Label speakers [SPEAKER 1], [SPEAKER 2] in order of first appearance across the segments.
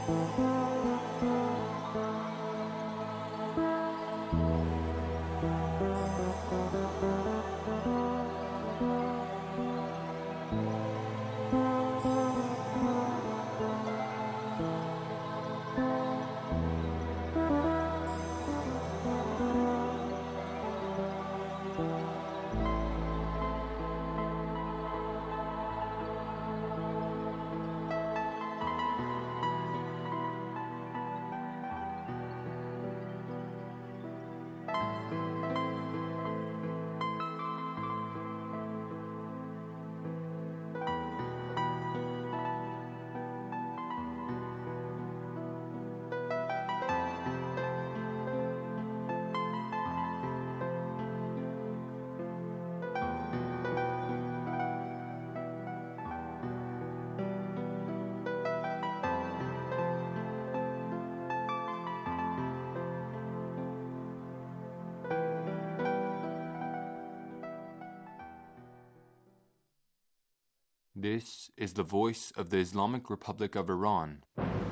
[SPEAKER 1] This is the voice of the Islamic Republic of Iran.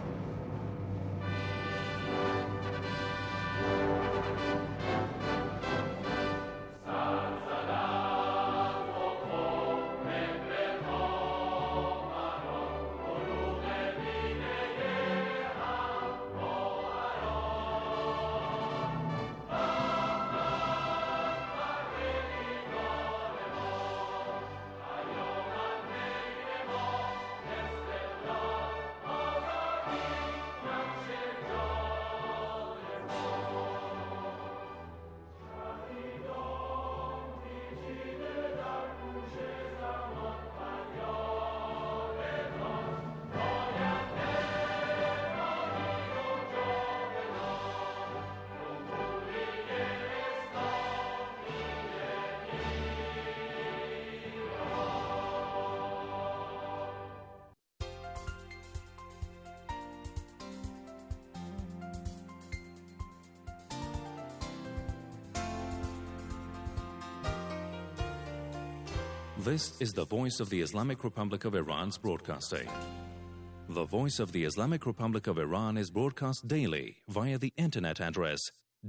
[SPEAKER 2] This is the voice of the Islamic Republic of Iran's broadcasting. The voice of the Islamic Republic of Iran is broadcast daily via the internet address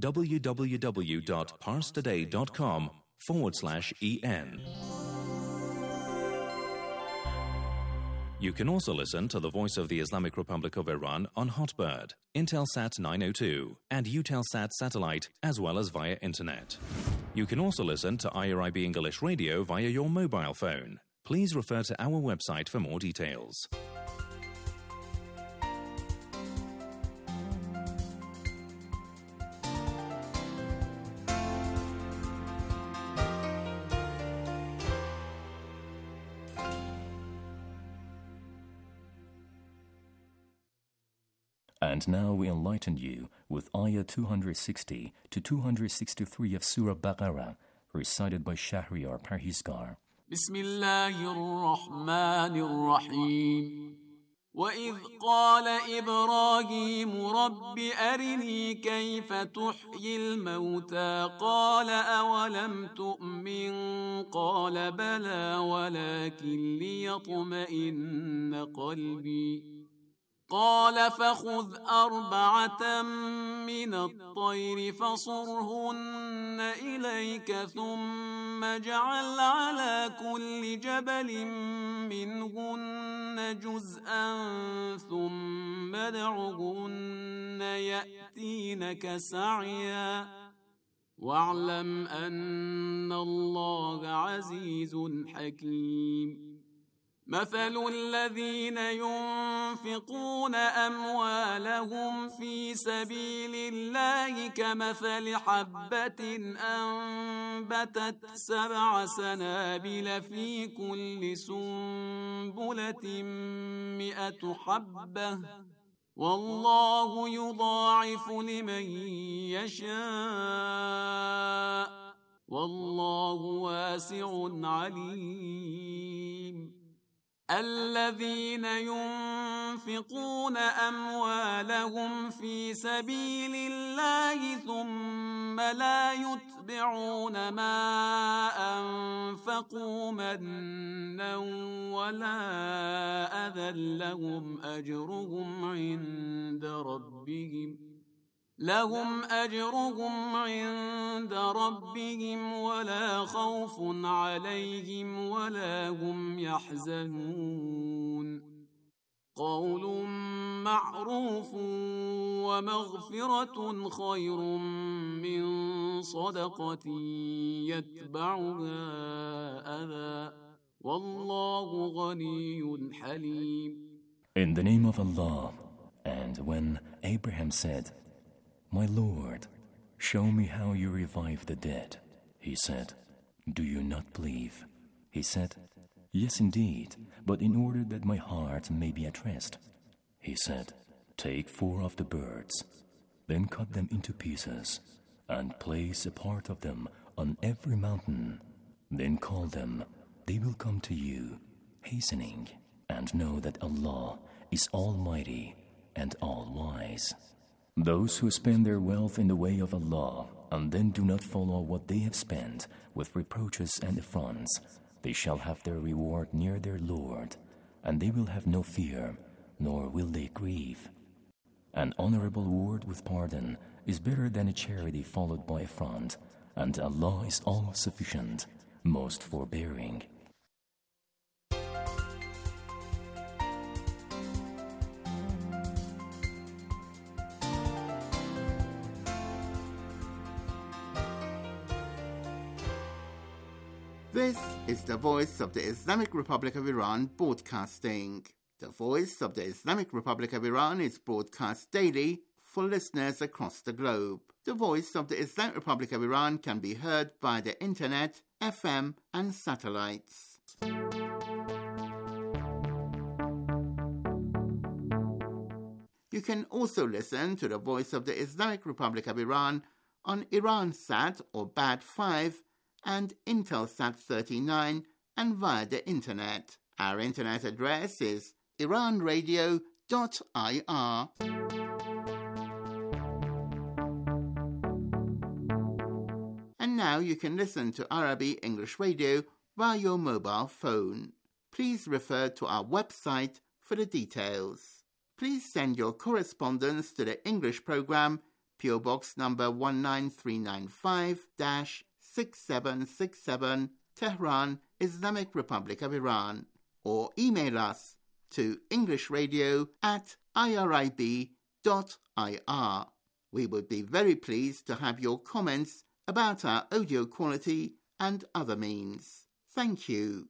[SPEAKER 2] www.parstoday.com/en. You can also listen to the voice of the Islamic Republic of Iran on Hotbird, Intelsat 902, and Eutelsat satellite, as well as via internet. You can also listen to IRIB English Radio via your mobile phone. Please refer to our website for more details.
[SPEAKER 3] And now we enlighten you with Ayah 260 to 263 of Surah Baqarah, recited by Shahriar Parhizgar.
[SPEAKER 4] Bismillahir-Rahmanir-Rahim. وَإِذْ قَالَ إِبْرَاهِيمُ رَبِّ أَرِنِي كَيْفَ تُحْيِي الْمَوْتَى قَالَ أَوَلَمْ تُؤْمِنْ قَالَ بَلَى وَلَكِنْ لِيَطْمَئِنَّ قَلْبِي قال فخذ أربعة من الطير فصرهن إليك ثم اجعل على كل جبل منهن جزءا ثم ادعهن يأتينك سعيا واعلم أن الله عزيز حكيم مثل الذين ينفقون أموالهم في سبيل الله كمثل حبة أنبتت 7 سنابل في كل سنبلة 100 حبة والله يضاعف لمن يشاء والله واسع عليم الذين ينفقون أموالهم في سبيل الله ثم لا يتبعون يتبعون ما أنفقوا منا ولا أذى لهم أجرهم عند ربهم ولا خوف عليهم ولا هم يحزنون قول معروف ومغفرة خير من صدقة يتبعها أذى والله غني حليم.
[SPEAKER 3] In the name of Allah. And when Abraham said, "My Lord, show me how you revive the dead," he said, "Do you not believe?" He said, "Yes, indeed, but in order that my heart may be at rest." He said, "Take 4 of the birds, then cut them into pieces, and place a part of them on every mountain. Then call them, they will come to you, hastening, and know that Allah is Almighty and all-wise." Those who spend their wealth in the way of Allah and then do not follow what they have spent with reproaches and affronts, they shall have their reward near their Lord, and they will have no fear, nor will they grieve. An honorable word with pardon is better than a charity followed by affront, and Allah is all-sufficient, most forbearing.
[SPEAKER 5] This is the Voice of the Islamic Republic of Iran broadcasting. The Voice of the Islamic Republic of Iran is broadcast daily for listeners across the globe. The Voice of the Islamic Republic of Iran can be heard via the internet, FM and satellites. You can also listen to the Voice of the Islamic Republic of Iran on Iransat or Bad 5 and Intelsat 39 and via the internet. Our internet address is iranradio.ir. And now you can listen to Arabic English radio via your mobile phone. Please refer to our website for the details. Please send your correspondence to the English program, PO Box number 19395-6767, Tehran, Islamic Republic of Iran, or email us to englishradio@irib.ir. We would be very pleased to have your comments about our audio quality and other means. Thank you.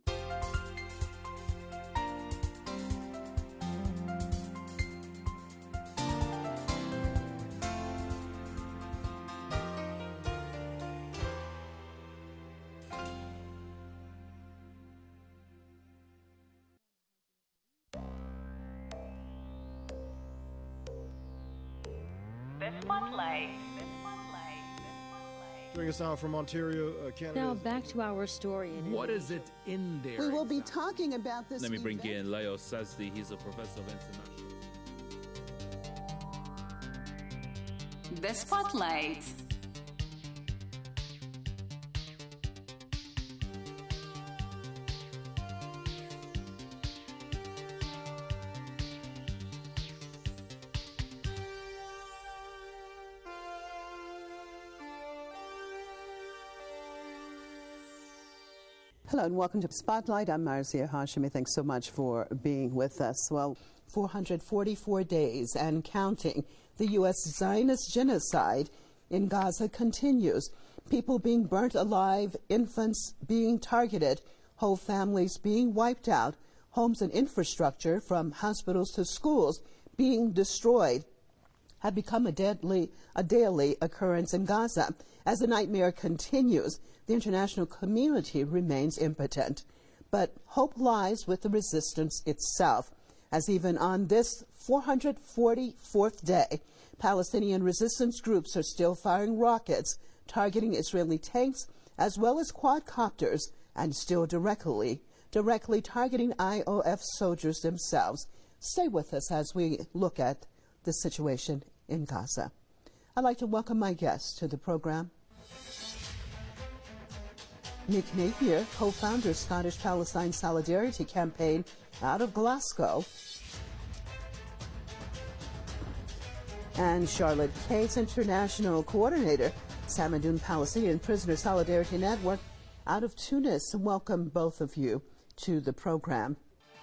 [SPEAKER 6] Bring us out from Ontario, Canada.
[SPEAKER 7] Now back to our story.
[SPEAKER 8] What is it in there?
[SPEAKER 9] We will be talking about this.
[SPEAKER 8] Let me bring in Leo Sazdi. He's a professor of international.
[SPEAKER 10] The Spotlight.
[SPEAKER 9] Hello and welcome to Spotlight. I'm Marzia Hashimi. Thanks so much for being with us. Well, 444 days and counting, the U.S. Zionist genocide in Gaza continues. People being burnt alive, infants being targeted, whole families being wiped out, homes and infrastructure from hospitals to schools being destroyed have become a daily occurrence in Gaza. As the nightmare continues, the international community remains impotent. But hope lies with the resistance itself, as even on this 444th day, Palestinian resistance groups are still firing rockets, targeting Israeli tanks as well as quadcopters, and still directly targeting IOF soldiers themselves. Stay with us as we look at the situation in Gaza. I'd like to welcome my guests to the program. Mick Napier, co-founder Scottish-Palestine Solidarity Campaign out of Glasgow. And Charlotte Cates, international coordinator, Samadoun Palestinian Prisoner Solidarity Network out of Tunis. Welcome both of you to the program.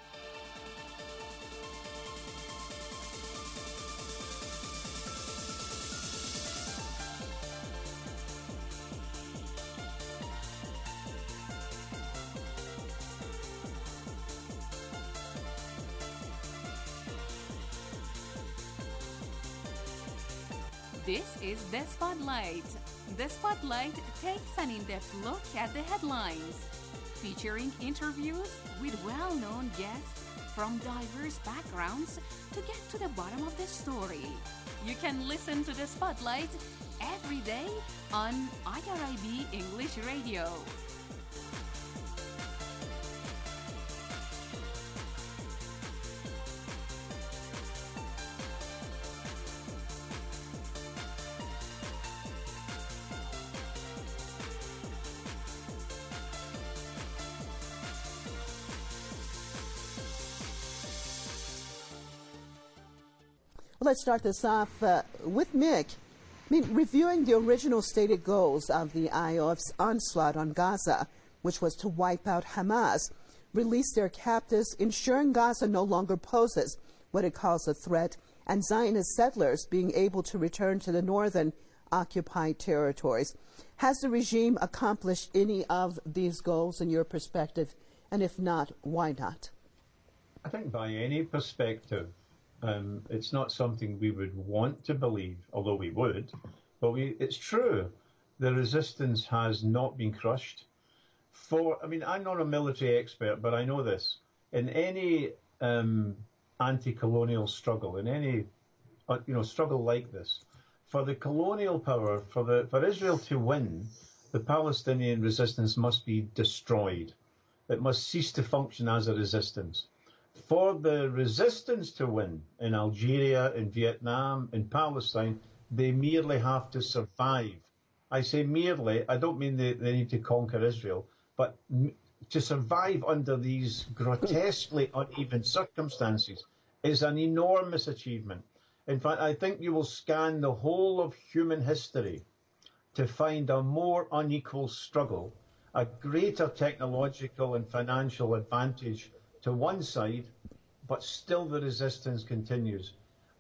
[SPEAKER 10] This is The Spotlight. The Spotlight takes an in-depth look at the headlines, featuring interviews with well-known guests from diverse backgrounds to get to the bottom of the story. You can listen to The Spotlight every day on IRIB English Radio.
[SPEAKER 9] Let's start this off with Mick. Reviewing the original stated goals of the IOF's onslaught on Gaza, which was to wipe out Hamas, release their captives, ensuring Gaza no longer poses what it calls a threat, and Zionist settlers being able to return to the northern occupied territories. Has the regime accomplished any of these goals in your perspective? And if not, why not?
[SPEAKER 7] I think by any perspective, it's not something we would want to believe, although we would, but it's true. The resistance has not been crushed. I'm not a military expert, but I know this. In any anti-colonial struggle, in any struggle like this, for the colonial power, for Israel to win, the Palestinian resistance must be destroyed. It must cease to function as a resistance. For the resistance to win in Algeria, in Vietnam, in Palestine, they merely have to survive. I say merely, I don't mean they need to conquer Israel, but to survive under these grotesquely uneven circumstances is an enormous achievement. In fact, I think you will scan the whole of human history to find a more unequal struggle, a greater technological and financial advantage to one side, but still the resistance continues.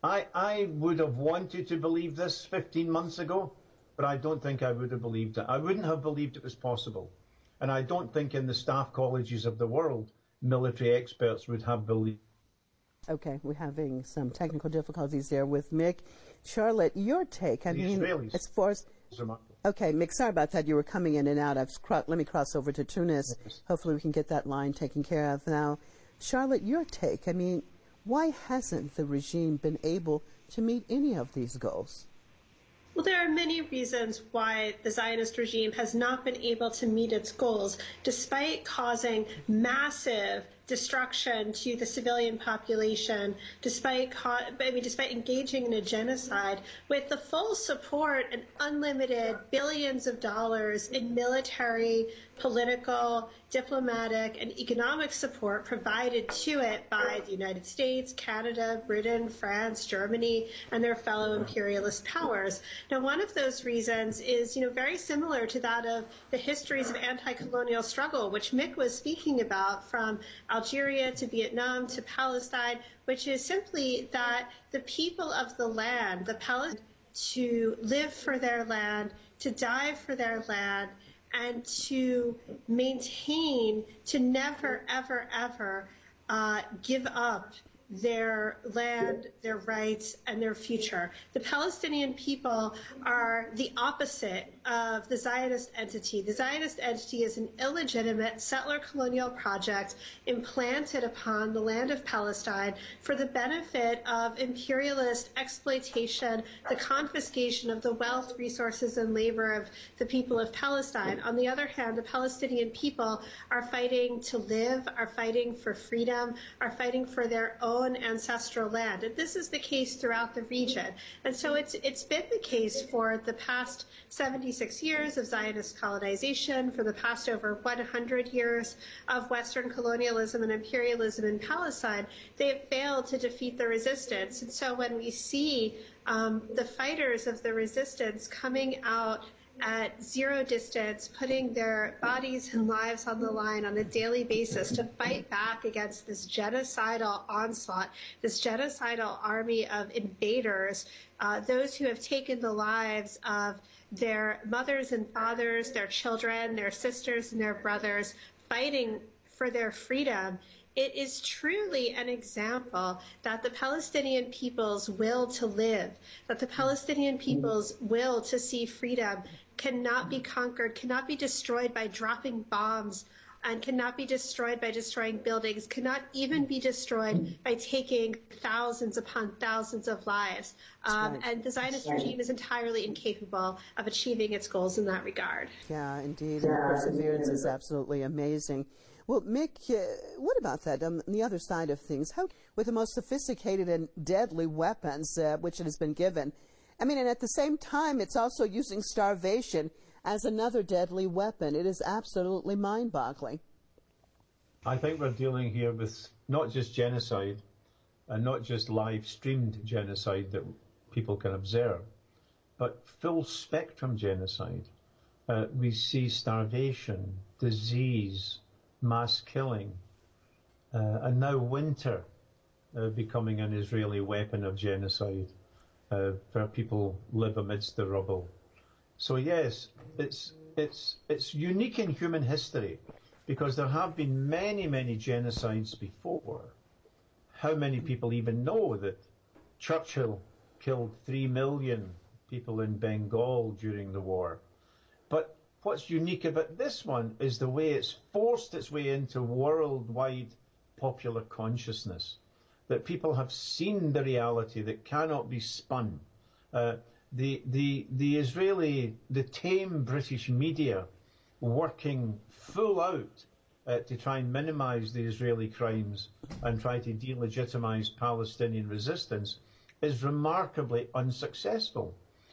[SPEAKER 7] I would have wanted to believe this 15 months ago, but I don't think I would have believed it. I wouldn't have believed it was possible. And I don't think in the staff colleges of the world, military experts would have believed.
[SPEAKER 9] Okay, we're having some technical difficulties there with Mick. Charlotte, your take,
[SPEAKER 7] Israelis.
[SPEAKER 9] As far as... Okay, Mick, sorry about that. You were coming in and out. Let me cross over to Tunis. Yes. Hopefully we can get that line taken care of now. Charlotte, your take. Why hasn't the regime been able to meet any of these goals?
[SPEAKER 11] Well, there are many reasons why the Zionist regime has not been able to meet its goals, despite causing massive destruction to the civilian population, despite engaging in a genocide, with the full support and unlimited billions of dollars in military, political, diplomatic, and economic support provided to it by the United States, Canada, Britain, France, Germany, and their fellow imperialist powers. Now, one of those reasons is, very similar to that of the histories of anti-colonial struggle, which Mick was speaking about, from Algeria to Vietnam to Palestine, which is simply that the people of the land, the Palestinians, to live for their land, to die for their land, and to maintain, to never, ever, ever give up their land, their rights, and their future. The Palestinian people are the opposite of the Zionist entity. The Zionist entity is an illegitimate settler colonial project implanted upon the land of Palestine for the benefit of imperialist exploitation, the confiscation of the wealth, resources, and labor of the people of Palestine. On the other hand, the Palestinian people are fighting to live, are fighting for freedom, are fighting for their own own ancestral land. And this is the case throughout the region. And so it's been the case for the past 76 years of Zionist colonization, for the past over 100 years of Western colonialism and imperialism in Palestine. They have failed to defeat the resistance. And so when we see the fighters of the resistance coming out at zero distance, putting their bodies and lives on the line on a daily basis to fight back against this genocidal onslaught, this genocidal army of invaders, those who have taken the lives of their mothers and fathers, their children, their sisters and their brothers, fighting for their freedom. It is truly an example that the Palestinian people's will to live, that the Palestinian people's will to see freedom cannot be conquered, cannot be destroyed by dropping bombs, and cannot be destroyed by destroying buildings, cannot even be destroyed by taking thousands upon thousands of lives. And the Zionist regime is entirely incapable of achieving its goals in that regard.
[SPEAKER 9] Yeah, indeed. And the perseverance is absolutely amazing. Well, Mick, what about that on the other side of things? How, with the most sophisticated and deadly weapons which it has been given, I mean, and at the same time, it's also using starvation as another deadly weapon. It is absolutely mind-boggling.
[SPEAKER 7] I think we're dealing here with not just genocide and not just live-streamed genocide that people can observe, but full-spectrum genocide. We see starvation, disease, mass killing, and now winter becoming an Israeli weapon of genocide, where people live amidst the rubble. So yes, it's unique in human history, because there have been many, many genocides before. How many people even know that Churchill killed 3 million people in Bengal during the war? But what's unique about this one is the way it's forced its way into worldwide popular consciousness, that people have seen the reality that cannot be spun. The Israeli, the tame British media working full out to try and minimize the Israeli crimes and try to delegitimize Palestinian resistance is remarkably unsuccessful.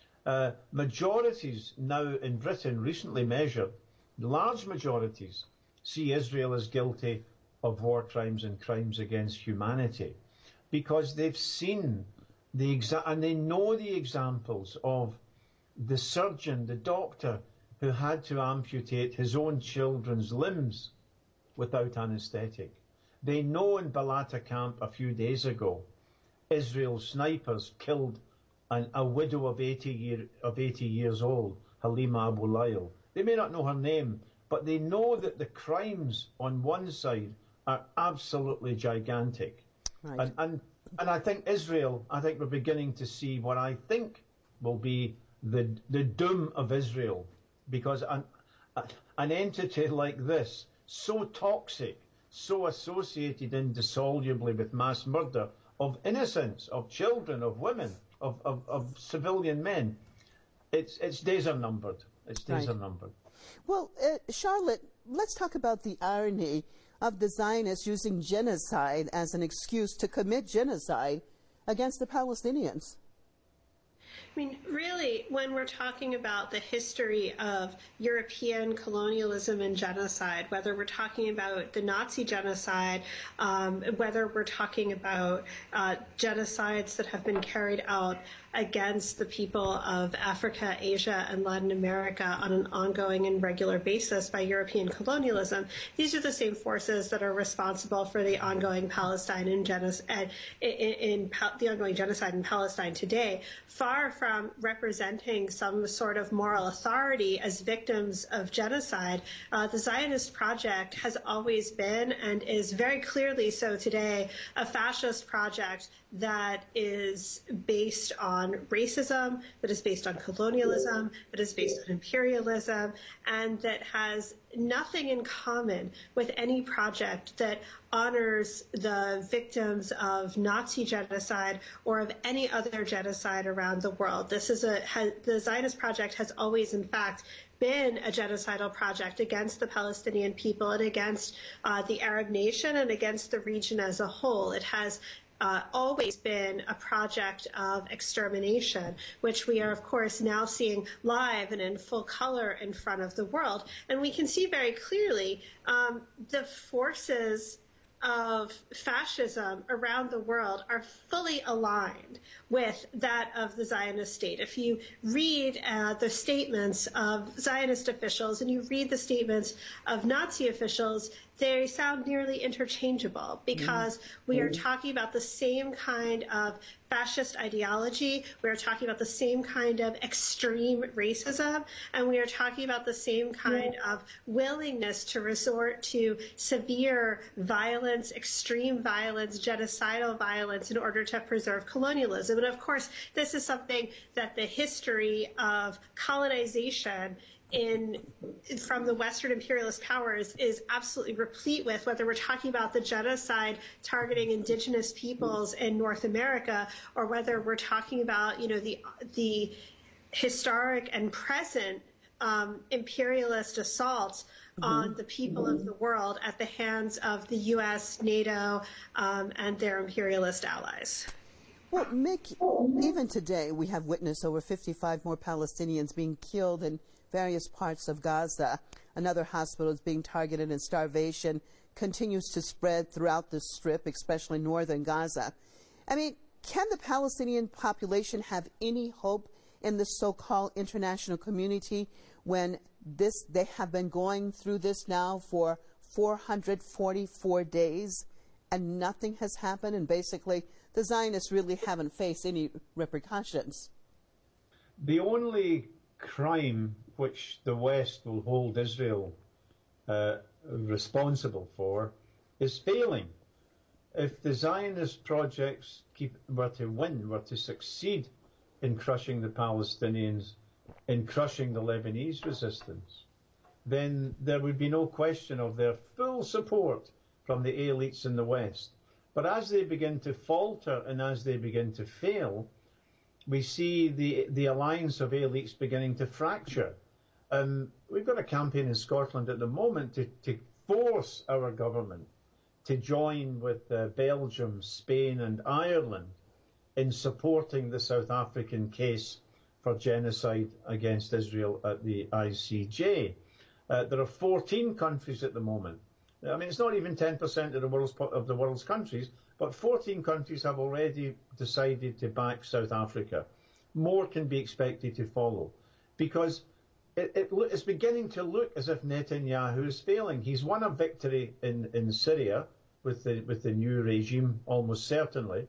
[SPEAKER 7] Majorities now in Britain, recently measured, large majorities, see Israel as guilty of war crimes and crimes against humanity, because they've seen and they know the examples of the surgeon, the doctor, who had to amputate his own children's limbs without anaesthetic. They know in Balata camp a few days ago, Israel snipers killed a widow of 80 years old, Halima Abu Lail. They may not know her name, but they know that the crimes on one side are absolutely gigantic. Right. And I think Israel, we're beginning to see what I think will be the doom of Israel, because an entity like this, so toxic, so associated indissolubly with mass murder of innocents, of children, of women, of civilian men, its days are numbered. Its days are numbered.
[SPEAKER 9] Well, Charlotte, let's talk about the irony of the Zionists using genocide as an excuse to commit genocide against the Palestinians.
[SPEAKER 11] I mean, really, when we're talking about the history of European colonialism and genocide, whether we're talking about the Nazi genocide, whether we're talking about genocides that have been carried out against the people of Africa, Asia, and Latin America on an ongoing and regular basis by European colonialism, these are the same forces that are responsible for the ongoing Palestine and genocide the ongoing genocide in Palestine today. Far from representing some sort of moral authority as victims of genocide, the Zionist project has always been, and is very clearly so today, a fascist project that is based on racism, that is based on colonialism, that is based on imperialism, and that has nothing in common with any project that honors the victims of Nazi genocide or of any other genocide around the world. The Zionist project has always, in fact, been a genocidal project against the Palestinian people and against the Arab nation and against the region as a whole. It has always been a project of extermination, which we are, of course, now seeing live and in full color in front of the world. And we can see very clearly the forces of fascism around the world are fully aligned with that of the Zionist state. If you read the statements of Zionist officials and you read the statements of Nazi officials, they sound nearly interchangeable because we are talking about the same kind of fascist ideology, we are talking about the same kind of extreme racism, and we are talking about the same kind of willingness to resort to severe violence, extreme violence, genocidal violence in order to preserve colonialism. And of course, this is something that the history of colonization from the Western imperialist powers is absolutely replete with, whether we're talking about the genocide targeting indigenous peoples in North America, or whether we're talking about, the historic and present imperialist assaults on the people of the world at the hands of the U.S., NATO, and their imperialist allies.
[SPEAKER 9] Well, Mick, even today we have witnessed over 55 more Palestinians being killed in various parts of Gaza. Another hospital is being targeted, and starvation continues to spread throughout the Strip, especially northern Gaza. I mean, can the Palestinian population have any hope in the so-called international community when they have been going through this now for 444 days and nothing has happened, and basically the Zionists really haven't faced any repercussions?
[SPEAKER 7] The only crime which the West will hold Israel responsible for is failing. If the Zionist projects were to succeed in crushing the Palestinians, in crushing the Lebanese resistance, then there would be no question of their full support from the elites in the West. But as they begin to falter and as they begin to fail, we see the alliance of elites beginning to fracture. We've got a campaign in Scotland at the moment to force our government to join with Belgium, Spain and Ireland in supporting the South African case for genocide against Israel at the ICJ. There are 14 countries at the moment. I mean, it's not even 10% of the world's countries, but 14 countries have already decided to back South Africa. More can be expected to follow, because it's beginning to look as if Netanyahu is failing. He's won a victory in Syria with the new regime, almost certainly.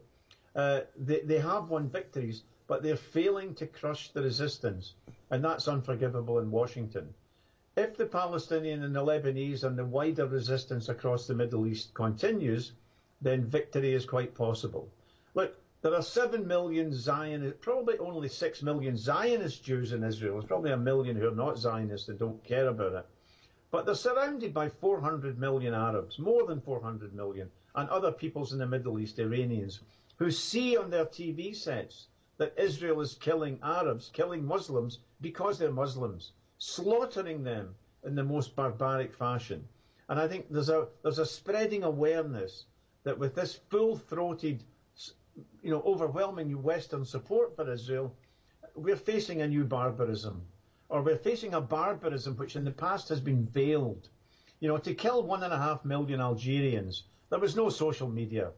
[SPEAKER 7] They have won victories, but they're failing to crush the resistance, and that's unforgivable in Washington. If the Palestinian and the Lebanese and the wider resistance across the Middle East continues, then victory is quite possible. Look, there are 7 million Zionists, probably only 6 million Zionist Jews in Israel. There's probably 1 million who are not Zionists and don't care about it. But they're surrounded by 400 million Arabs, more than 400 million, and other peoples in the Middle East, Iranians, who see on their TV sets that Israel is killing Arabs, killing Muslims because they're Muslims, slaughtering them in the most barbaric fashion. And I think there's a spreading awareness that with this full-throated, overwhelming Western support for Israel, we're facing a new barbarism, or we're facing a barbarism which in the past has been veiled. To kill 1.5 million Algerians, there was no social media.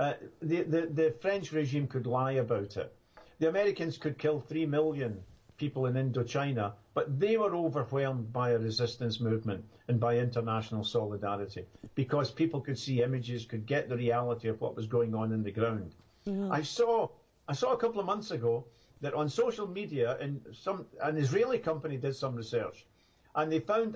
[SPEAKER 7] The French regime could lie about it. The Americans could kill 3 million people in Indochina, but they were overwhelmed by a resistance movement and by international solidarity, because people could see images, could get the reality of what was going on in the ground. Mm-hmm. I saw a couple of months ago that on social media, an Israeli company did some research, and they found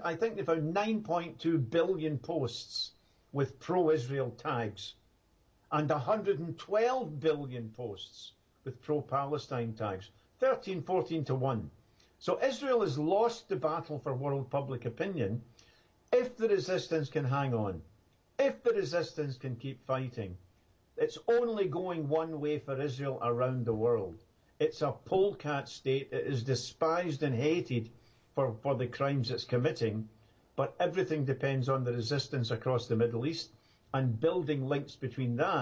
[SPEAKER 7] 9.2 billion posts with pro-Israel tags, and 112 billion posts with pro-Palestine tags, 13-14 to 1. So Israel has lost the battle for world public opinion. If the resistance can hang on, if the resistance can keep fighting, it's only going one way for Israel around the world. It's a polecat state. It is despised and hated for the crimes it's committing, but everything depends on the resistance across the Middle East and building links between that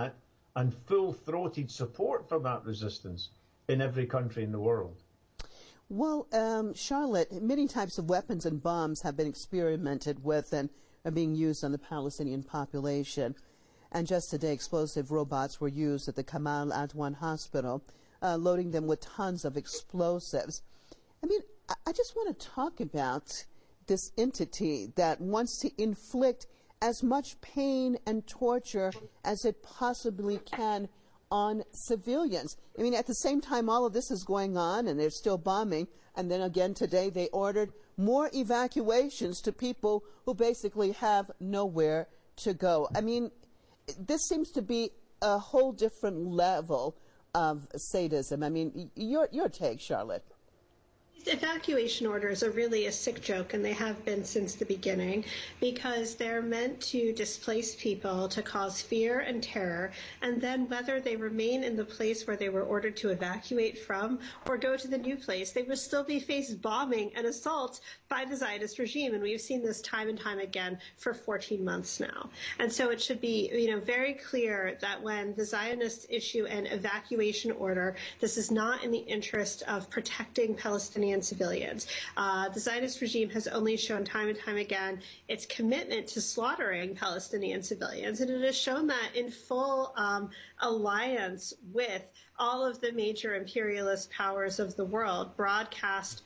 [SPEAKER 7] and full-throated support for that resistance in every country in the world.
[SPEAKER 9] Well, Charlotte, many types of weapons and bombs have been experimented with and are being used on the Palestinian population. And just today, explosive robots were used at the Kamal Adwan Hospital, loading them with tons of explosives. I mean, I just want to talk about this entity that wants to inflict as much pain and torture as it possibly can on civilians. I mean, at the same time, all of this is going on and they're still bombing. And then again today, they ordered more evacuations to people who basically have nowhere to go. I mean, this seems to be a whole different level of sadism. I mean, your take, Charlotte.
[SPEAKER 11] Evacuation orders are really a sick joke, and they have been since the beginning, because they're meant to displace people, to cause fear and terror, and then whether they remain in the place where they were ordered to evacuate from or go to the new place, they will still be faced bombing and assault by the Zionist regime, and we've seen this time and time again for 14 months now. And so it should be, very clear that when the Zionists issue an evacuation order, this is not in the interest of protecting Palestinian civilians. The Zionist regime has only shown time and time again its commitment to slaughtering Palestinian civilians, and it has shown that in full alliance with all of the major imperialist powers of the world, broadcast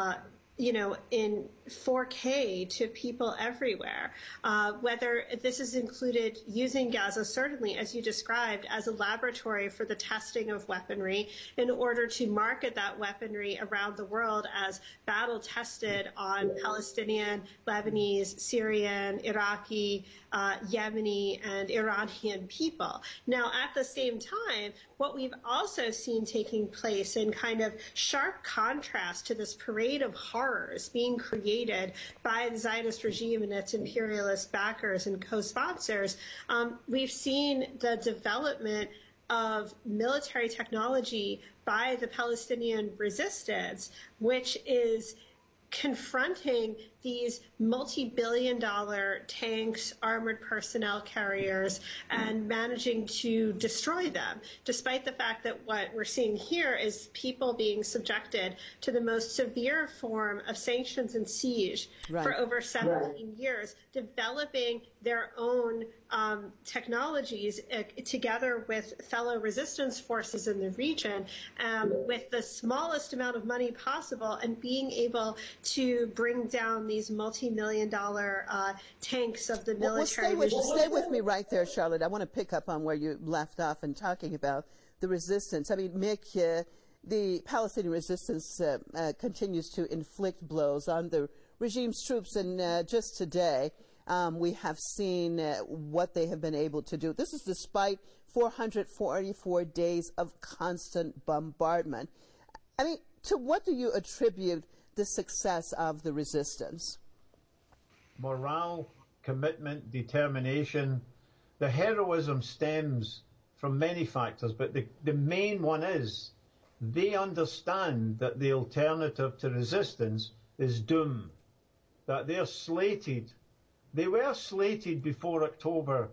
[SPEAKER 11] in 4K to people everywhere. Whether this is included using Gaza, certainly, as you described, as a laboratory for the testing of weaponry in order to market that weaponry around the world as battle-tested on Palestinian, Lebanese, Syrian, Iraqi, Yemeni, and Iranian people. Now, at the same time, what we've also seen taking place in kind of sharp contrast to this parade of horrors being created by the Zionist regime and its imperialist backers and co-sponsors, we've seen the development of military technology by the Palestinian resistance, which is confronting these multi-billion-dollar tanks, armored personnel carriers, and managing to destroy them, despite the fact that what we're seeing here is people being subjected to the most severe form of sanctions and siege for over 17 years, developing their own technologies together with fellow resistance forces in the region with the smallest amount of money possible, and being able to bring down these multi-million-dollar tanks of the military.
[SPEAKER 9] Stay with me right there, Charlotte. I want to pick up on where you left off in talking about the resistance. I mean, Mick, the Palestinian resistance continues to inflict blows on the regime's troops, and just today we have seen what they have been able to do. This is despite 444 days of constant bombardment. I mean, to what do you attribute the success of the resistance?
[SPEAKER 7] Morale, commitment, determination. The heroism stems from many factors, but the main one is they understand that the alternative to resistance is doom, that they were slated before October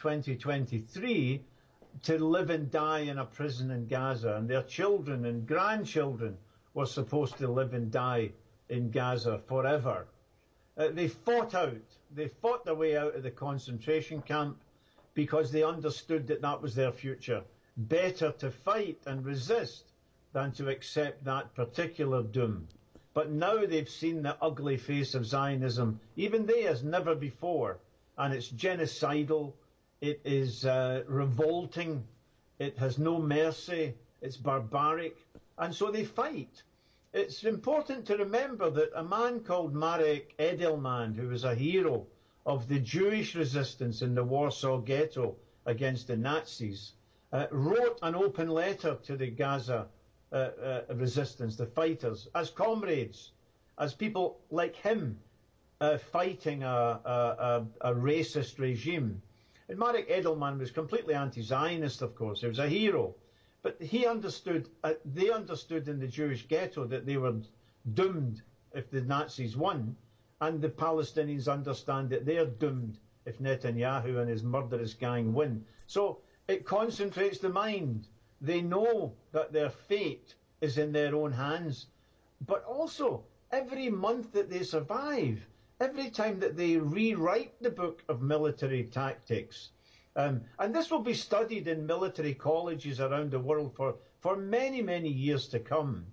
[SPEAKER 7] 2023 to live and die in a prison in Gaza, and their children and grandchildren were supposed to live and die in Gaza forever. They fought their way out of the concentration camp because they understood that that was their future. Better to fight and resist than to accept that particular doom. But now they've seen the ugly face of Zionism, even they as never before, and it's genocidal, it is revolting, it has no mercy, it's barbaric, and so they fight. It's important to remember that a man called Marek Edelman, who was a hero of the Jewish resistance in the Warsaw Ghetto against the Nazis, wrote an open letter to the Gaza resistance, the fighters, as comrades, as people like him fighting a racist regime. And Marek Edelman was completely anti-Zionist, of course. He was a hero. But he understood, they understood in the Jewish ghetto that they were doomed if the Nazis won, and the Palestinians understand that they are doomed if Netanyahu and his murderous gang win. So It concentrates the mind. They know that their fate is in their own hands. But also, every month that they survive, every time that they rewrite the book of military tactics, and this will be studied in military colleges around the world for many, many years to come,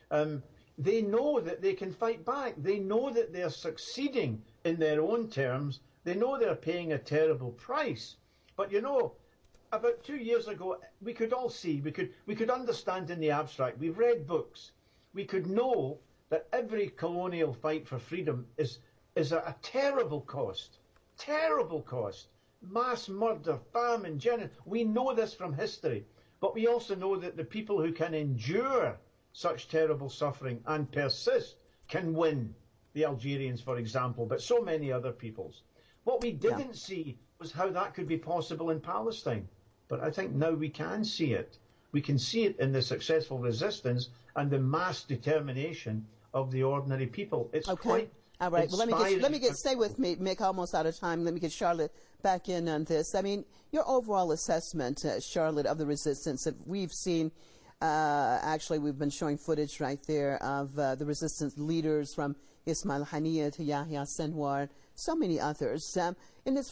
[SPEAKER 7] they know that they can fight back. They know that they're succeeding in their own terms. They know they're paying a terrible price. But you know, about 2 years ago, we could all see, we could understand in the abstract. We've read books. We could know that every colonial fight for freedom is a terrible cost. Terrible cost. Mass murder, famine, genocide. We know this from history. But we also know that the people who can endure such terrible suffering and persist can win. The Algerians, for example, but so many other peoples. What we didn't see was how that could be possible in Palestine. But I think now we can see it. We can see it in the successful resistance and the mass determination of the ordinary people. It's quite
[SPEAKER 9] all right. Well, stay with me, Mick. Almost out of time. Let me get Charlotte back in on this. I mean, your overall assessment, Charlotte, of the resistance that we've seen. Actually, we've been showing footage right there of the resistance leaders from Ismail Haniyeh to Yahya Sinwar, so many others. In this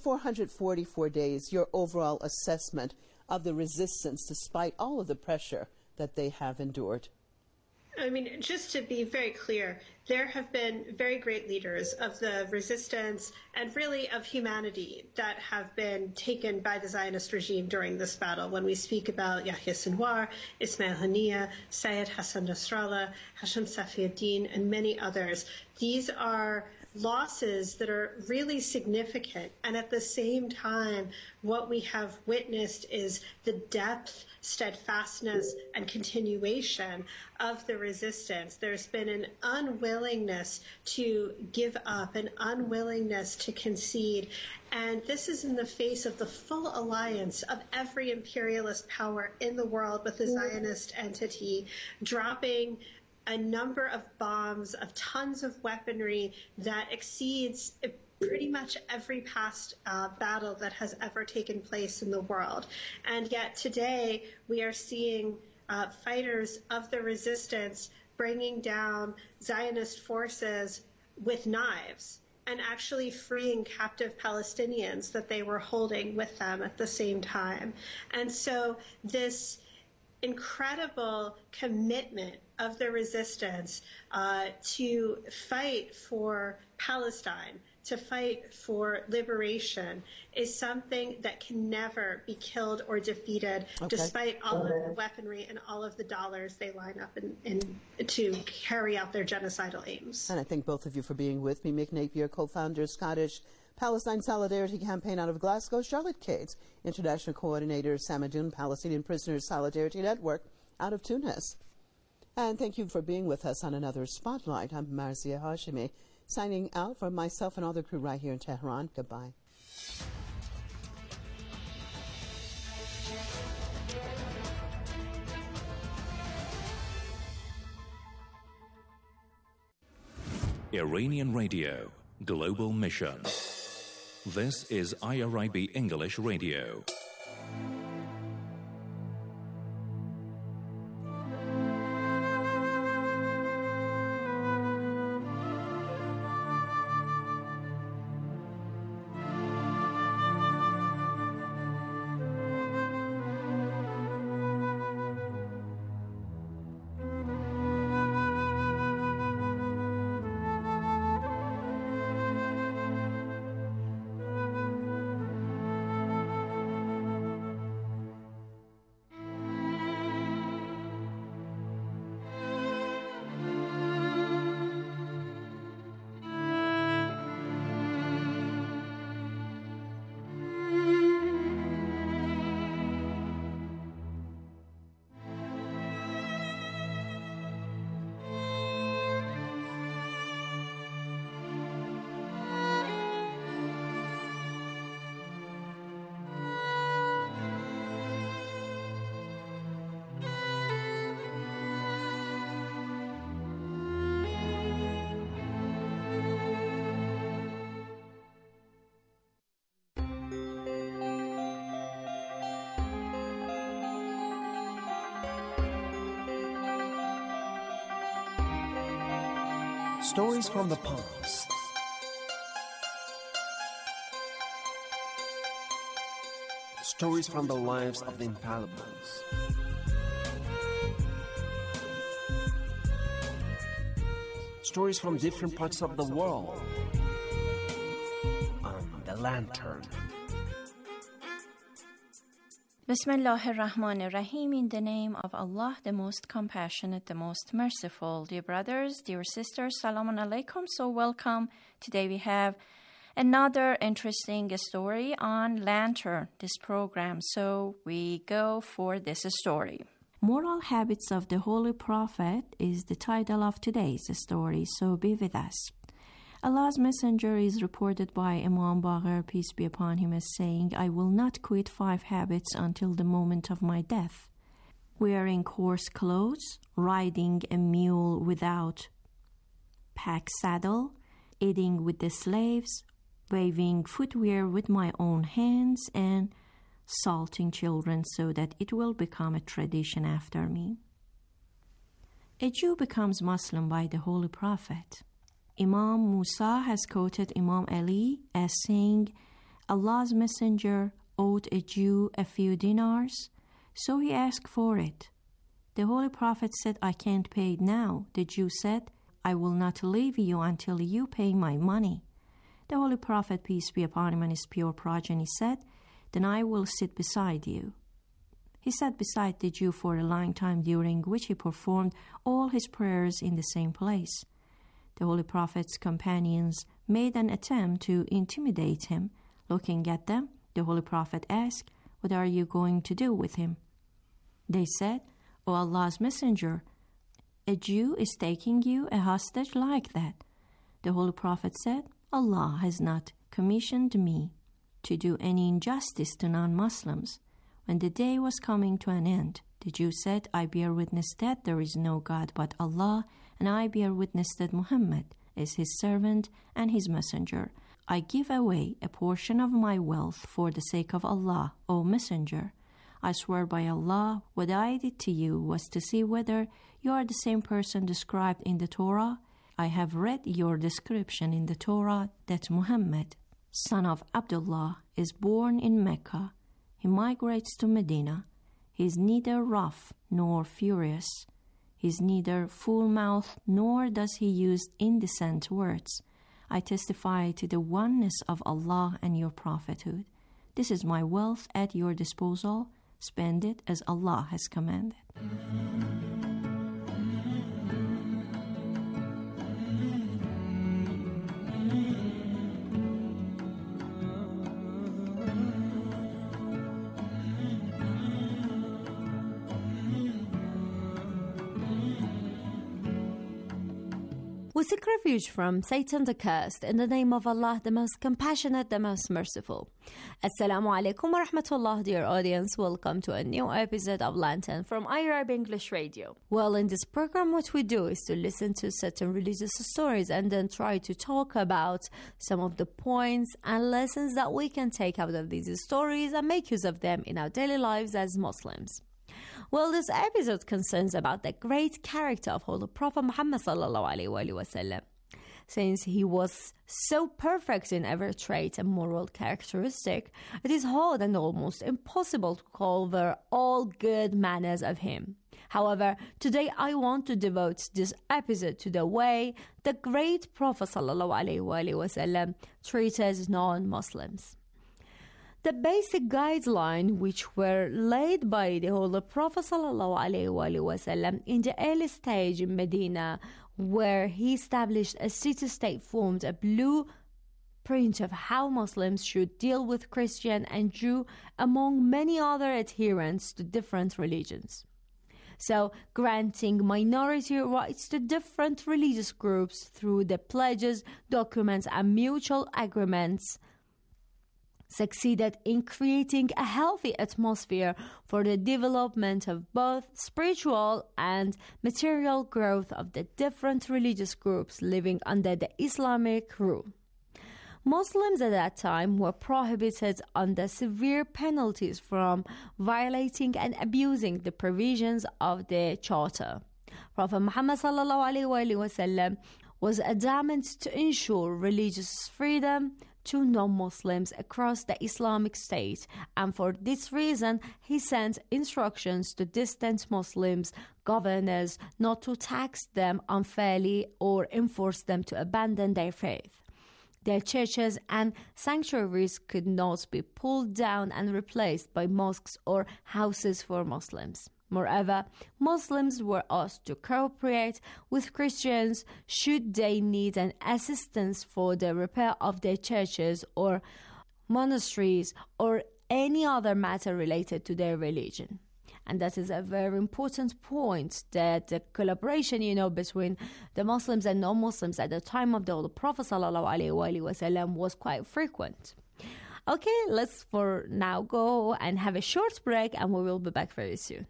[SPEAKER 9] 444 days, your overall assessment of the resistance, despite all of the pressure that they have endured.
[SPEAKER 11] I mean, just to be very clear, there have been very great leaders of the resistance and really of humanity that have been taken by the Zionist regime during this battle. When we speak about Yahya Sinwar, Ismail Haniyeh, Syed Hassan Nasrallah, Hashim Safiuddin, and many others, these are losses that are really significant. And at the same time, what we have witnessed is the depth, steadfastness, and continuation of the resistance. There's been an unwillingness to give up, an unwillingness to concede. And this is in the face of the full alliance of every imperialist power in the world with the Zionist entity, dropping a number of bombs, of tons of weaponry that exceeds pretty much every past battle that has ever taken place in the world. And yet today we are seeing fighters of the resistance bringing down Zionist forces with knives and actually freeing captive Palestinians that they were holding with them at the same time. And so this incredible commitment of the resistance to fight for Palestine, to fight for liberation, is something that can never be killed or defeated, despite all of the weaponry and all of the dollars they line up to carry out their genocidal aims.
[SPEAKER 9] And I thank both of you for being with me. Mick Napier, co-founder, Scottish Palestine Solidarity Campaign out of Glasgow, Charlotte Cates, International Coordinator, Samadoun Palestinian Prisoners Solidarity Network out of Tunis. And thank you for being with us on another Spotlight. I'm Marzia Hashimi, signing out for myself and all the crew right here in Tehran. Goodbye.
[SPEAKER 2] Iranian Radio, Global Mission. This is IRIB English Radio.
[SPEAKER 12] Stories from the past. Stories from the lives of the infallibles. Stories from different parts of the world. On the Lantern.
[SPEAKER 13] Bismillah ar-Rahman ar-Rahim, in the name of Allah, the most compassionate, the most merciful. Dear brothers, dear sisters, Salamun Alaikum. So welcome. Today we have another interesting story on Lantern, this program. So we go for this story. Moral Habits of the Holy Prophet is the title of today's story, so be with us. Allah's Messenger is reported by Imam Baqir, peace be upon him, as saying, I will not quit 5 habits until the moment of my death. Wearing coarse clothes, riding a mule without pack saddle, eating with the slaves, waving footwear with my own hands, and salting children so that it will become a tradition after me. A Jew becomes Muslim by the Holy Prophet. Imam Musa has quoted Imam Ali as saying, Allah's Messenger owed a Jew a few dinars, so he asked for it. The Holy Prophet said, I can't pay it now. The Jew said, I will not leave you until you pay my money. The Holy Prophet, peace be upon him and his pure progeny, said, then I will sit beside you. He sat beside the Jew for a long time, during which he performed all his prayers in the same place. The Holy Prophet's companions made an attempt to intimidate him. Looking at them, the Holy Prophet asked, what are you going to do with him? They said, O Allah's Messenger, a Jew is taking you a hostage like that. The Holy Prophet said, Allah has not commissioned me to do any injustice to non-Muslims. When the day was coming to an end, the Jew said, I bear witness that there is no God but Allah, and I bear witness that Muhammad is his servant and his messenger. I give away a portion of my wealth for the sake of Allah, O Messenger. I swear by Allah, what I did to you was to see whether you are the same person described in the Torah. I have read your description in the Torah that Muhammad, son of Abdullah, is born in Mecca. He migrates to Medina. He is neither rough nor furious. He is neither full-mouthed nor does he use indecent words. I testify to the oneness of Allah and your prophethood. This is my wealth at your disposal. Spend it as Allah has commanded.
[SPEAKER 14] We seek refuge from Satan the cursed in the name of Allah, the most compassionate, the most merciful. Assalamu alaikum wa rahmatullah, dear audience. Welcome to a new episode of Lantern from Arab English Radio. Well, in this program, what we do is to listen to certain religious stories and then try to talk about some of the points and lessons that we can take out of these stories and make use of them in our daily lives as Muslims. Well, this episode concerns about the great character of Holy Prophet Muhammad sallallahu alaihi wasallam. Since he was so perfect in every trait and moral characteristic, it is hard and almost impossible to cover all good manners of him. However, today I want to devote this episode to the way the great Prophet sallallahu alaihi wasallam treated non-Muslims. The basic guidelines which were laid by the Holy Prophet ﷺ in the early stage in Medina, where he established a city-state, formed a blueprint of how Muslims should deal with Christian and Jew, among many other adherents to different religions. So, granting minority rights to different religious groups through the pledges, documents, and mutual agreements succeeded in creating a healthy atmosphere for the development of both spiritual and material growth of the different religious groups living under the Islamic rule. Muslims at that time were prohibited under severe penalties from violating and abusing the provisions of the Charter. Prophet Muhammad ﷺ was adamant to ensure religious freedom to non-Muslims across the Islamic State, and for this reason he sent instructions to distant Muslims governors not to tax them unfairly or enforce them to abandon their faith. Their churches and sanctuaries could not be pulled down and replaced by mosques or houses for Muslims. Moreover, Muslims were asked to cooperate with Christians should they need an assistance for the repair of their churches or monasteries or any other matter related to their religion. And that is a very important point, that the collaboration, between the Muslims and non-Muslims at the time of the Prophet ﷺ was quite frequent. Okay, let's for now go and have a short break, and we will be back very soon.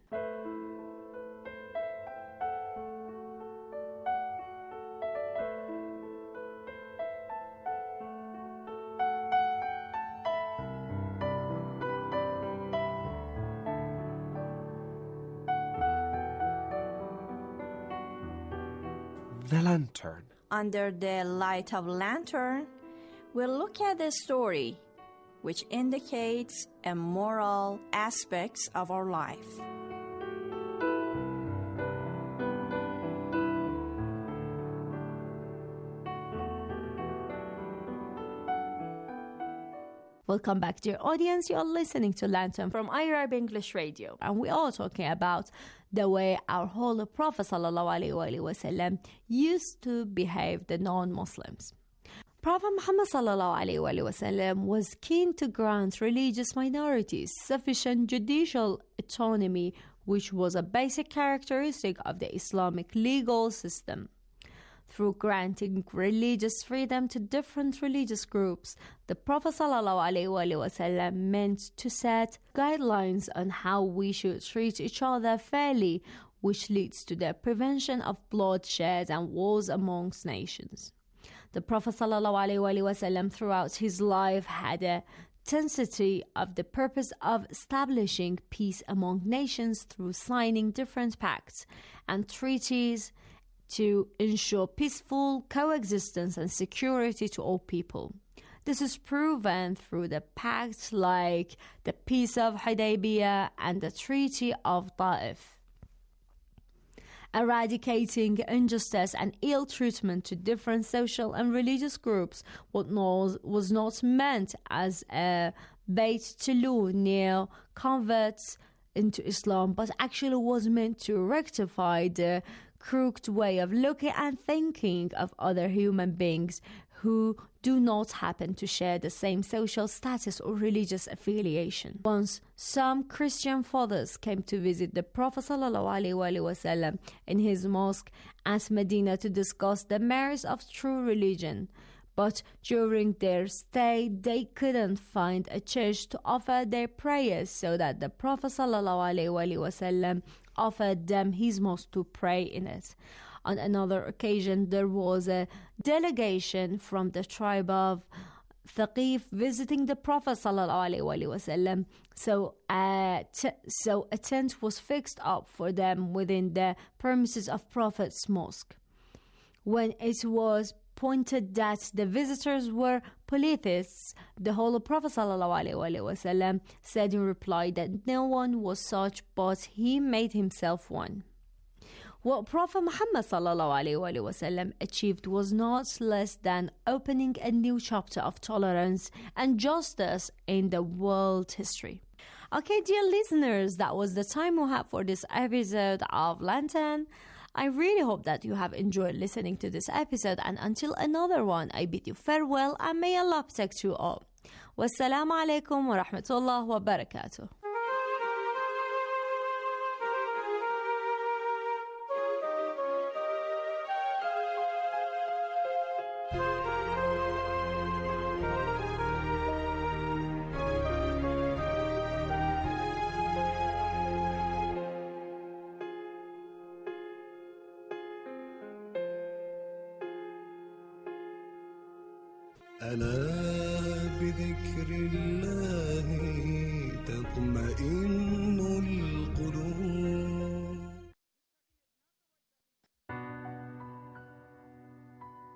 [SPEAKER 12] The lantern.
[SPEAKER 13] Under the light of lantern, we'll look at the story, which indicates a moral aspects of our life.
[SPEAKER 14] Welcome back, dear audience. You're listening to Lantern from Arab English Radio, and we are talking about the way our Holy Prophet ﷺ used to behave the non-Muslims. Prophet Muhammad ﷺ was keen to grant religious minorities sufficient judicial autonomy, which was a basic characteristic of the Islamic legal system. Through granting religious freedom to different religious groups, the Prophet ﷺ meant to set guidelines on how we should treat each other fairly, which leads to the prevention of bloodshed and wars amongst nations. The Prophet ﷺ throughout his life had a tenacity of the purpose of establishing peace among nations through signing different pacts and treaties to ensure peaceful coexistence and security to all people. This is proven through the pacts like the Peace of Hudaybiyah and the Treaty of Ta'if. Eradicating injustice and ill treatment to different social and religious groups was not meant as a bait to lure new converts into Islam, but actually was meant to rectify the crooked way of looking and thinking of other human beings who do not happen to share the same social status or religious affiliation. Once, some Christian fathers came to visit the Prophet ﷺ in his mosque at Medina to discuss the merits of true religion. But during their stay, they couldn't find a church to offer their prayers, so that the Prophet ﷺ offered them his mosque to pray in it. On another occasion, there was a delegation from the tribe of Thaqif visiting the Prophet ﷺ. So a tent was fixed up for them within the premises of Prophet's mosque. When it was pointed that the visitors were polytheists, the Holy Prophet ﷺ said in reply that no one was such, but he made himself one. What Prophet Muhammad ﷺ achieved was not less than opening a new chapter of tolerance and justice in the world history. Okay, dear listeners, that was the time we have for this episode of Lantern. I really hope that you have enjoyed listening to this episode, and until another one, I bid you farewell and may Allah protect you all. Wassalamu alaikum wa rahmatullah wa barakatuh.
[SPEAKER 15] ألا بذكر الله تطمئن القلوب.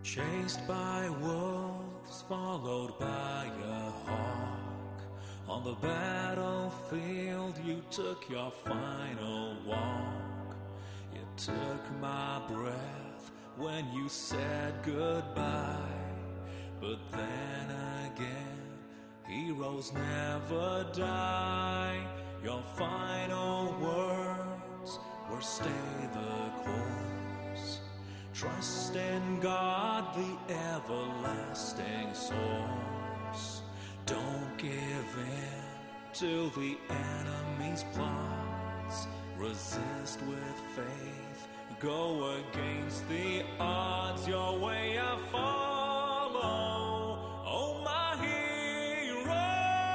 [SPEAKER 16] Chased by wolves, followed by a hawk. On the battlefield, you took your final walk. You took my breath when you said goodbye. But then again, heroes never die. Your final words were stay the course. Trust in God, the everlasting source. Don't give in to the enemy's plots. Resist with faith. Go against the odds. Your way I follow. Oh, my hero.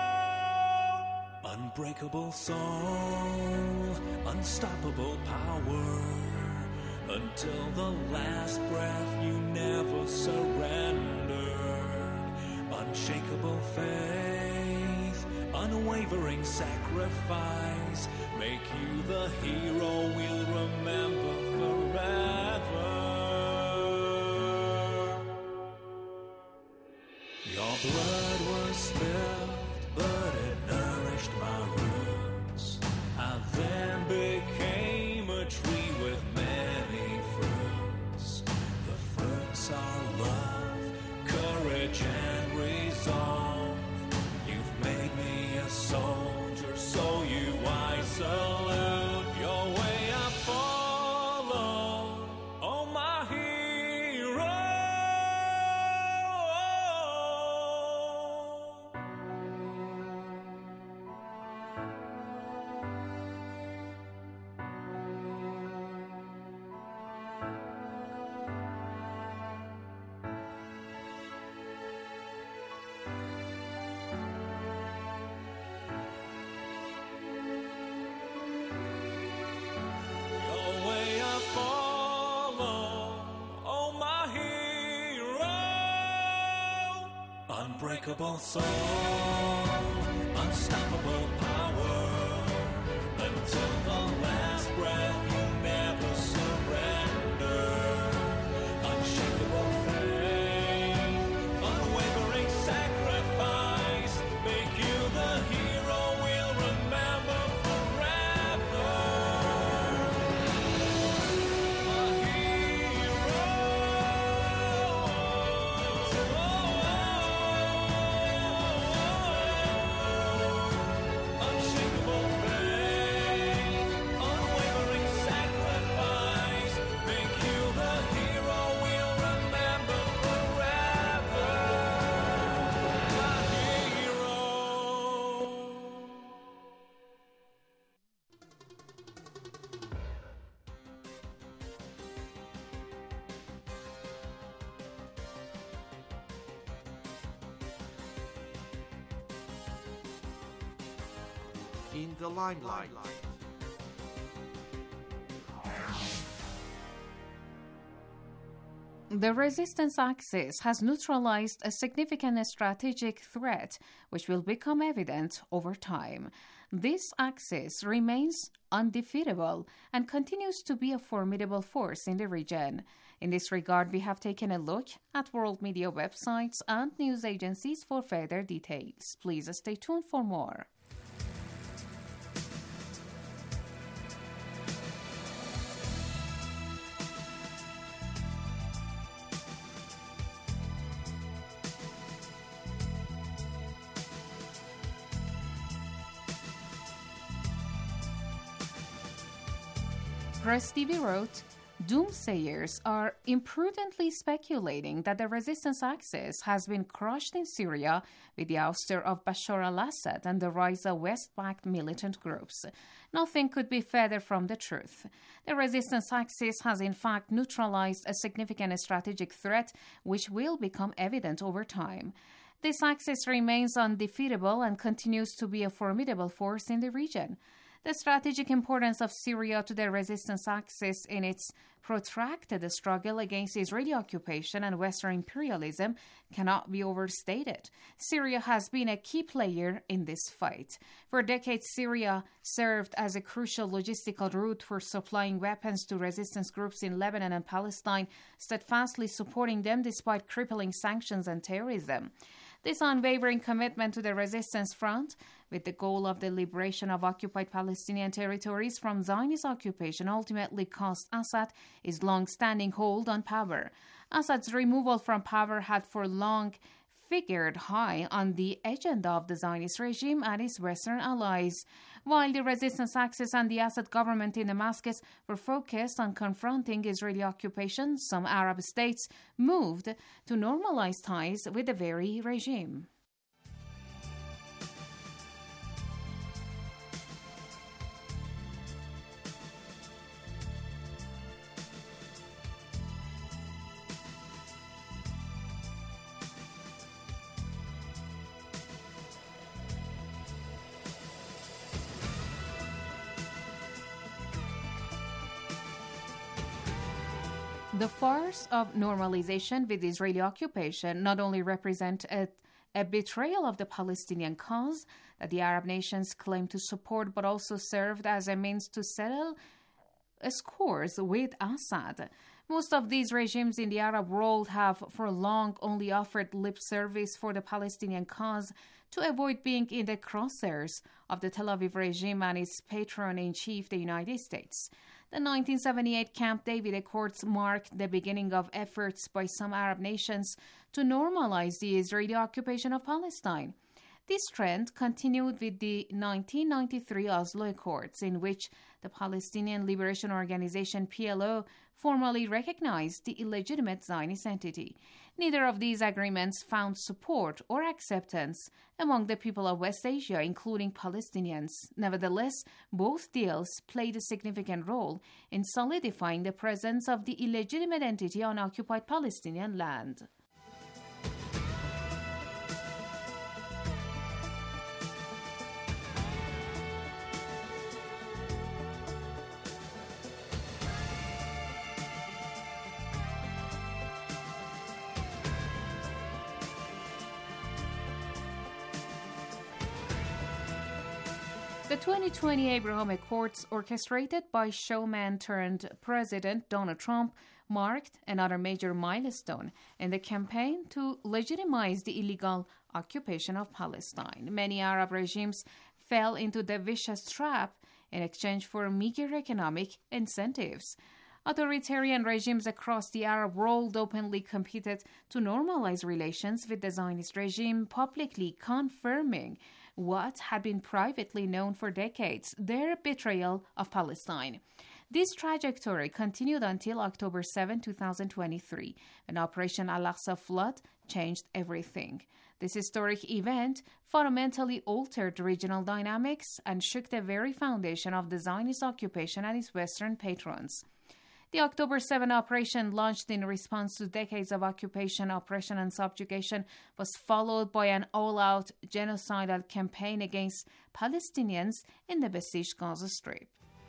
[SPEAKER 16] Unbreakable soul. Unstoppable power. Until the last breath you never surrendered. Unshakable faith, unwavering sacrifice, make you the hero we'll remember forever. Your blood was spilled, but it nourished my roots. I then became a tree with many fruits. The fruits are love, courage, and resolve. You've made me a soldier, so you I salute. Your way I follow, oh my hero. Unbreakable soul, unstoppable power, until the last breath you never surrender. Unshakable faith, unwavering sacrifice, make you the hero we'll remember forever. A hero.
[SPEAKER 17] In the limelight.
[SPEAKER 10] The resistance axis has neutralized a significant strategic threat, which will become evident over time. This axis remains undefeatable and continues to be a formidable force in the region. In this regard, we have taken a look at world media websites and news agencies for further details. Please stay tuned for more. Press TV wrote, doomsayers are imprudently speculating that the resistance axis has been crushed in Syria with the ouster of Bashar al-Assad and the rise of West-backed militant groups. Nothing could be further from the truth. The resistance axis has in fact neutralized a significant strategic threat which will become evident over time. This axis remains undefeatable and continues to be a formidable force in the region.
[SPEAKER 18] The strategic importance of Syria to the resistance axis in its protracted struggle against Israeli occupation and Western imperialism cannot be overstated. Syria has been a key player in this fight. For decades, Syria served as a crucial logistical route for supplying weapons to resistance groups in Lebanon and Palestine, steadfastly supporting them despite crippling sanctions and terrorism. This unwavering commitment to the resistance front, with the goal of the liberation of occupied Palestinian territories from Zionist occupation, ultimately cost Assad his long-standing hold on power. Assad's removal from power had for long figured high on the agenda of the Zionist regime and its Western allies. While the resistance axis and the Assad government in Damascus were focused on confronting Israeli occupation, some Arab states moved to normalize ties with the very regime. The farce of normalization with Israeli occupation not only represent a betrayal of the Palestinian cause that the Arab nations claim to support, but also served as a means to settle scores with Assad. Most of these regimes in the Arab world have for long only offered lip service for the Palestinian cause to avoid being in the crosshairs of the Tel Aviv regime and its patron-in-chief, the United States. The 1978 Camp David Accords marked the beginning of efforts by some Arab nations to normalize the Israeli occupation of Palestine. This trend continued with the 1993 Oslo Accords, in which the Palestinian Liberation Organization PLO formally recognized the illegitimate Zionist entity. Neither of these agreements found support or acceptance among the people of West Asia, including Palestinians. Nevertheless, both deals played a significant role in solidifying the presence of the illegitimate entity on occupied Palestinian land. The 2020 Abraham Accords, orchestrated by showman-turned-president Donald Trump, marked another major milestone in the campaign to legitimize the illegal occupation of Palestine. Many Arab regimes fell into the vicious trap in exchange for meager economic incentives. Authoritarian regimes across the Arab world openly competed to normalize relations with the Zionist regime, publicly confirming what had been privately known for decades, their betrayal of Palestine. This trajectory continued until October 7, 2023, when Operation Al-Aqsa Flood changed everything. This historic event fundamentally altered regional dynamics and shook the very foundation of the Zionist occupation and its Western patrons. The October 7 operation, launched in response to decades of occupation, oppression, and subjugation, was followed by an all-out genocidal campaign against Palestinians in the besieged Gaza Strip.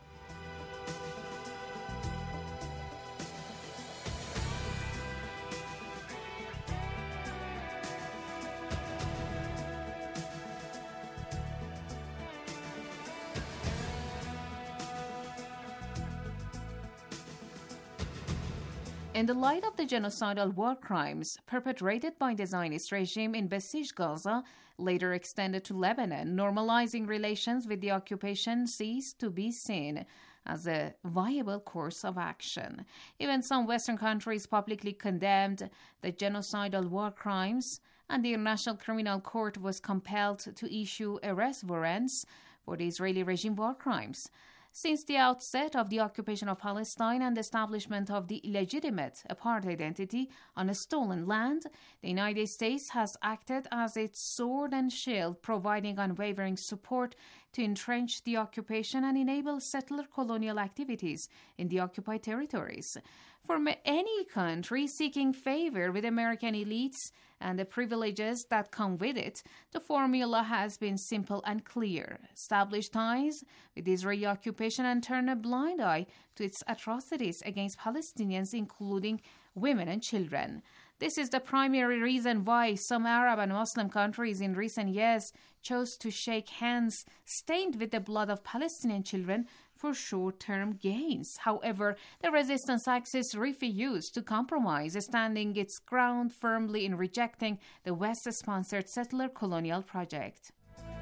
[SPEAKER 18] In the light of the genocidal war crimes perpetrated by the Zionist regime in besieged Gaza, later extended to Lebanon, normalizing relations with the occupation ceased to be seen as a viable course of action. Even some Western countries publicly condemned the genocidal war crimes, and the International Criminal Court was compelled to issue arrest warrants for the Israeli regime war crimes. Since the outset of the occupation of Palestine and the establishment of the illegitimate apartheid entity on a stolen land, the United States has acted as its sword and shield, providing unwavering support, to entrench the occupation and enable settler colonial activities in the occupied territories. For any country seeking favor with American elites and the privileges that come with it, the formula has been simple and clear. Establish ties with Israeli occupation and turn a blind eye to its atrocities against Palestinians, including women and children. This is the primary reason why some Arab and Muslim countries in recent years chose to shake hands stained with the blood of Palestinian children for short-term gains. However, the resistance axis refused to compromise, standing its ground firmly in rejecting the West-sponsored settler colonial project.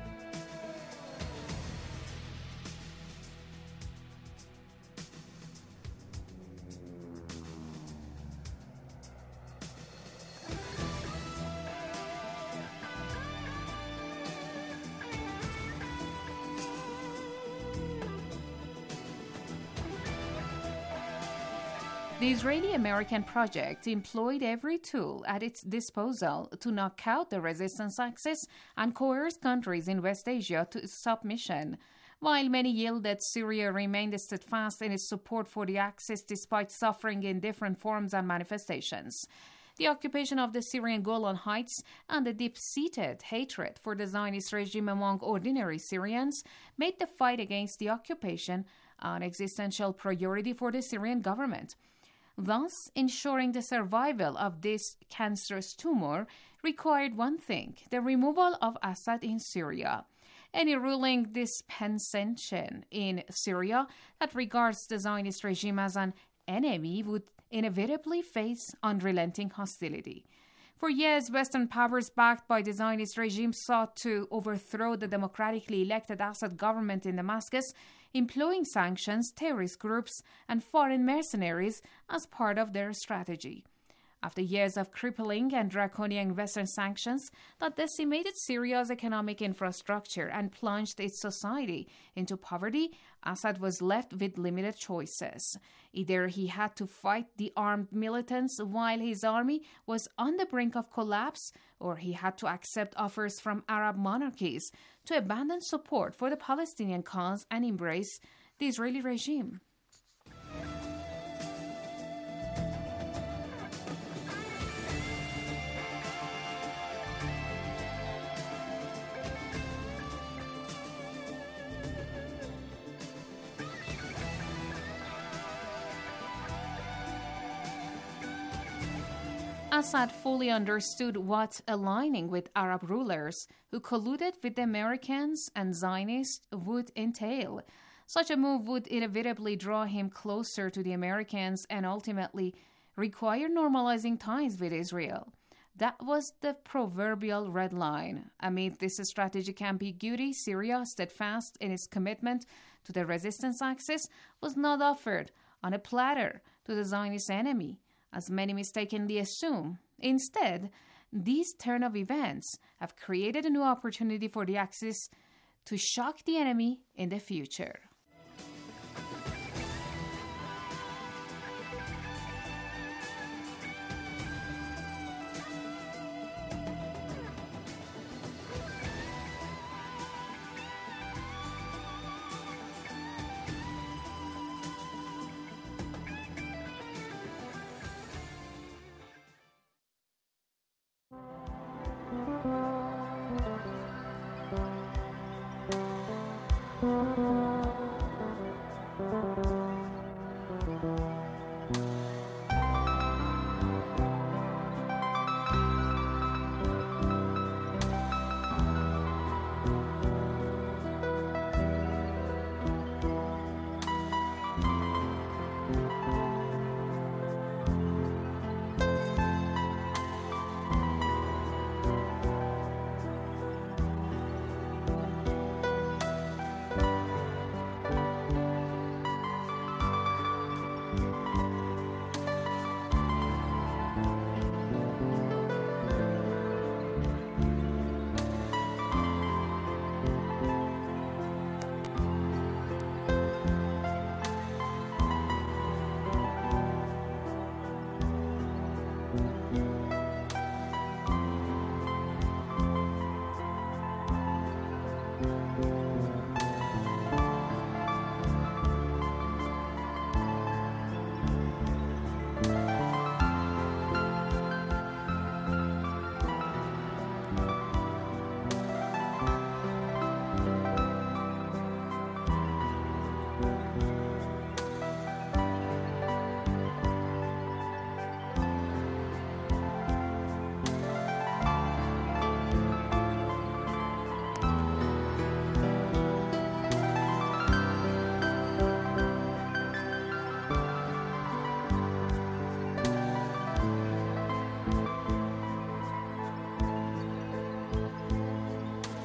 [SPEAKER 18] The Israeli-American project employed every tool at its disposal to knock out the resistance axis and coerce countries in West Asia to submission. While many yielded, Syria remained steadfast in its support for the axis despite suffering in different forms and manifestations. The occupation of the Syrian Golan Heights and the deep-seated hatred for the Zionist regime among ordinary Syrians made the fight against the occupation an existential priority for the Syrian government. Thus, ensuring the survival of this cancerous tumor required one thing: the removal of Assad in Syria. Any ruling dispensation in Syria that regards the Zionist regime as an enemy would inevitably face unrelenting hostility. For years, Western powers backed by the Zionist regime sought to overthrow the democratically elected Assad government in Damascus, employing sanctions, terrorist groups, and foreign mercenaries as part of their strategy. After years of crippling and draconian Western sanctions that decimated Syria's economic infrastructure and plunged its society into poverty, Assad was left with limited choices. Either he had to fight the armed militants while his army was on the brink of collapse, or he had to accept offers from Arab monarchies to abandon support for the Palestinian cause and embrace the Israeli regime. Assad fully understood what aligning with Arab rulers who colluded with the Americans and Zionists would entail. Such a move would inevitably draw him closer to the Americans and ultimately require normalizing ties with Israel. That was the proverbial red line. Amid this strategic ambiguity, Syria, steadfast in its commitment to the resistance axis, was not offered on a platter to the Zionist enemy, as many mistakenly assume. Instead, these turn of events have created a new opportunity for the Axis to shock the enemy in the future.